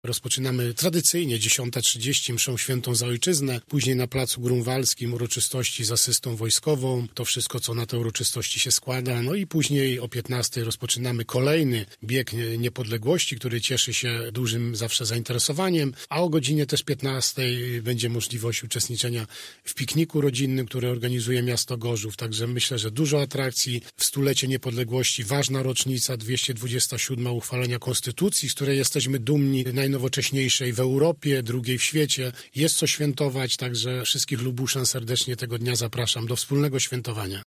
Rozpoczynamy tradycyjnie 10:30 mszą świętą za ojczyznę, później na Placu Grunwaldzkim uroczystości z asystą wojskową, to wszystko, co na te uroczystości się składa. No i później o 15:00 rozpoczynamy kolejny bieg niepodległości, który cieszy się dużym zawsze zainteresowaniem, a o godzinie też 15:00 będzie możliwość uczestniczenia w pikniku rodzinnym, który organizuje miasto Gorzów. Także myślę, że dużo atrakcji w stulecie niepodległości, ważna rocznica, 227. uchwalenia Konstytucji, z której jesteśmy dumni, najnowocześniejszej w Europie, drugiej w świecie. Jest co świętować, także wszystkich Lubuszan serdecznie tego dnia zapraszam do wspólnego świętowania.